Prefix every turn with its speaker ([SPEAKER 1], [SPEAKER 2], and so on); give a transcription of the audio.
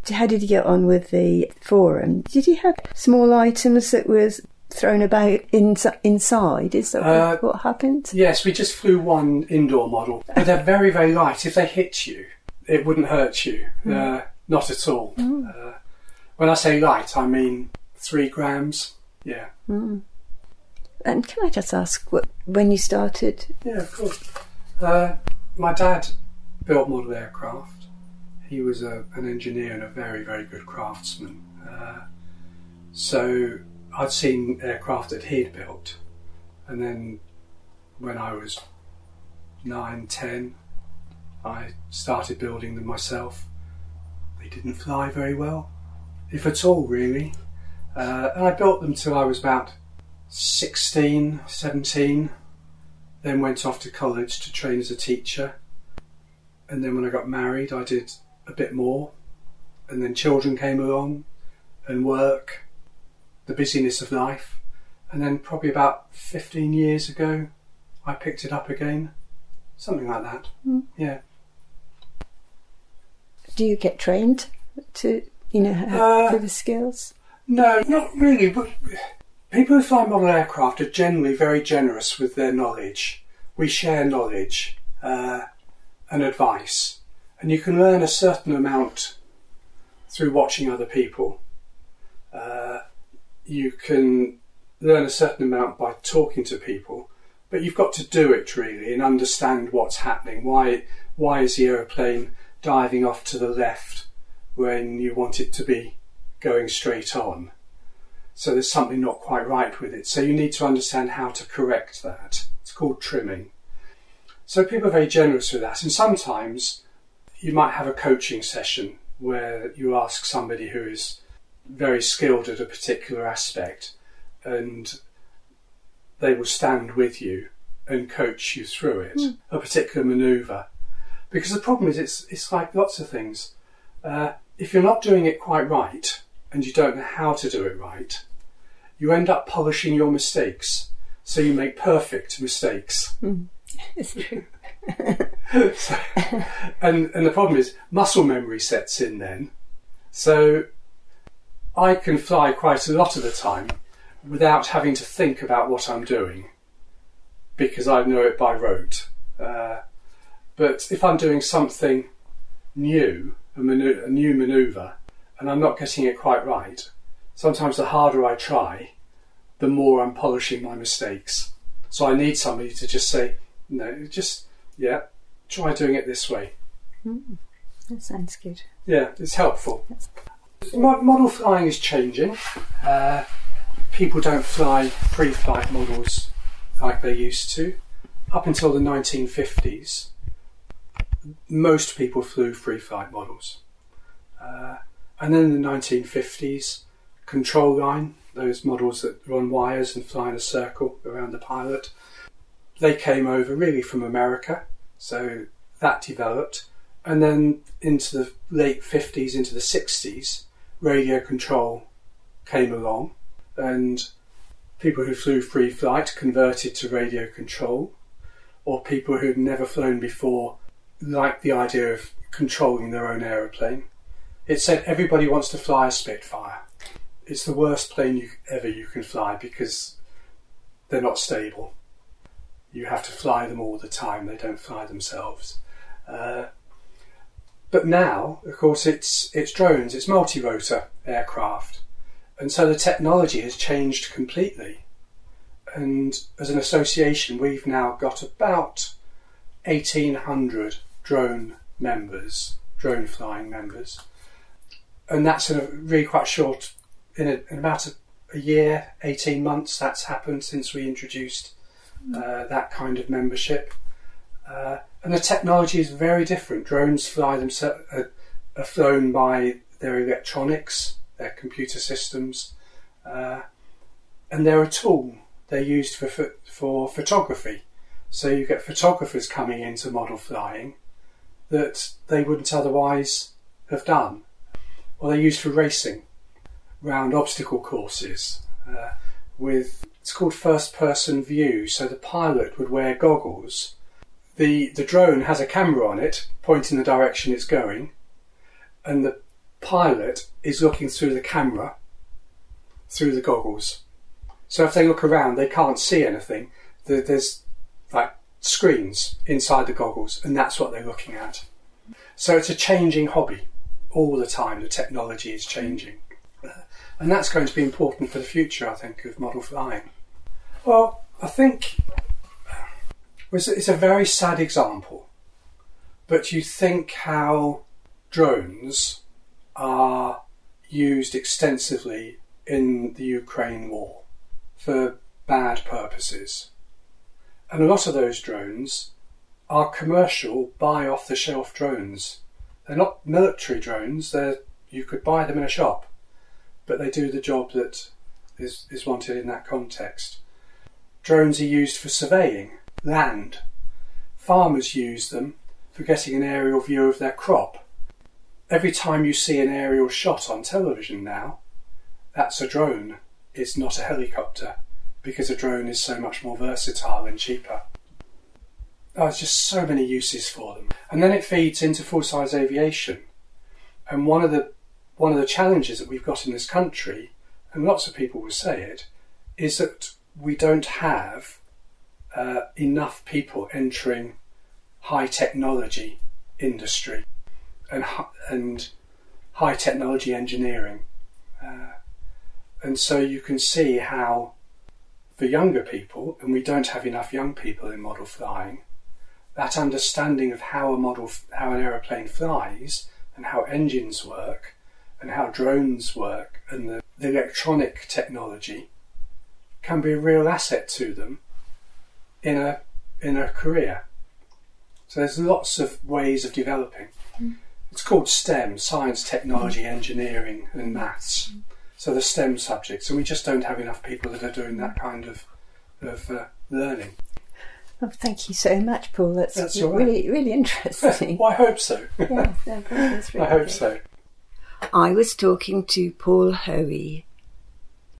[SPEAKER 1] how did you get on with the forum? Did you have small items that was thrown about inside? Is that what happened?
[SPEAKER 2] Yes, we just flew one indoor model. But they're very, very light. If they hit you, it wouldn't hurt you. Not at all. When I say light, I mean 3 grams. Yeah.
[SPEAKER 1] And can I just ask when you started?
[SPEAKER 2] Yeah, of course. My dad built model aircraft. He was an engineer and a very, very good craftsman. So I'd seen aircraft that he'd built. And then when I was 9, 10, I started building them myself. They didn't fly very well, if at all, really. And I built them till I was about 16, 17, then went off to college to train as a teacher. And then when I got married, I did a bit more. And then children came along and work, the busyness of life. And then probably about 15 years ago, I picked it up again. Something like that. Yeah.
[SPEAKER 1] Do you get trained to, for the skills?
[SPEAKER 2] No, not really. But people who fly model aircraft are generally very generous with their knowledge. We share knowledge and advice. And you can learn a certain amount through watching other people. You can learn a certain amount by talking to people. But you've got to do it really and understand what's happening. Why is the aeroplane diving off to the left when you want it to be going straight on? So there's something not quite right with it. So you need to understand how to correct that. It's called trimming. So people are very generous with that. And sometimes you might have a coaching session where you ask somebody who is very skilled at a particular aspect, and they will stand with you and coach you through it, a particular manoeuvre. Because the problem is it's like lots of things. If you're not doing it quite right and you don't know how to do it right, you end up polishing your mistakes. So you make perfect mistakes.
[SPEAKER 1] It's true.
[SPEAKER 2] And the problem is muscle memory sets in then. So I can fly quite a lot of the time without having to think about what I'm doing because I know it by rote. But if I'm doing something new, a new manoeuvre, and I'm not getting it quite right, sometimes the harder I try, the more I'm polishing my mistakes. So I need somebody to just say, no, try doing it this way.
[SPEAKER 1] That sounds good.
[SPEAKER 2] Yeah, it's helpful. Model flying is changing. People don't fly pre-flight models like they used to. Up until the 1950s, most people flew free-flight models. And then in the 1950s, control line, those models that are on wires and fly in a circle around the pilot, they came over really from America, so that developed. And then into the late 50s, into the 60s, radio control came along, and people who flew free flight converted to radio control, or people who'd never flown before liked the idea of controlling their own aeroplane. It said everybody wants to fly a Spitfire. It's the worst plane you can fly because they're not stable. You have to fly them all the time. They don't fly themselves. But now, of course, it's drones. It's multi-rotor aircraft. And so the technology has changed completely. And as an association, we've now got about 1,800 drone flying members. And that's in a really quite short, in about a year, 18 months, that's happened since we introduced that kind of membership. And the technology is very different. Drones fly themselves, are flown by their electronics, their computer systems, and they're a tool. They're used for photography. So you get photographers coming into model flying that they wouldn't otherwise have done. Or they're used for racing round obstacle courses it's called first-person view. So the pilot would wear goggles. The drone has a camera on it pointing the direction it's going, and the pilot is looking through the camera, through the goggles. So if they look around, they can't see anything. There's like screens inside the goggles, and that's what they're looking at. So it's a changing hobby all the time. The technology is changing. And that's going to be important for the future, I think, of model flying. Well, I think it's a very sad example, but you think how drones are used extensively in the Ukraine war for bad purposes. And a lot of those drones are commercial, buy off-the-shelf drones. They're not military drones, you could buy them in a shop, but they do the job that is wanted in that context. Drones are used for surveying land. Farmers use them for getting an aerial view of their crop. Every time you see an aerial shot on television now, that's a drone. It's not a helicopter, because a drone is so much more versatile and cheaper. There's just so many uses for them. And then it feeds into full-size aviation. And one of the challenges that we've got in this country, and lots of people will say it, is that we don't have enough people entering high technology industry and high technology engineering. And so you can see how for younger people, and we don't have enough young people in model flying, that understanding of how an aeroplane flies and how engines work and how drones work and the electronic technology can be a real asset to them in a career. So there's lots of ways of developing. It's called STEM, science, technology, engineering and maths. So the STEM subjects, and we just don't have enough people that are doing that kind of learning.
[SPEAKER 1] Oh, thank you so much, Paul. That's
[SPEAKER 2] all right.
[SPEAKER 1] Really, really interesting.
[SPEAKER 2] Well, I hope so.
[SPEAKER 1] Yeah, that's really
[SPEAKER 2] I hope
[SPEAKER 1] good.
[SPEAKER 2] so.
[SPEAKER 1] I was talking to Paul Hoey,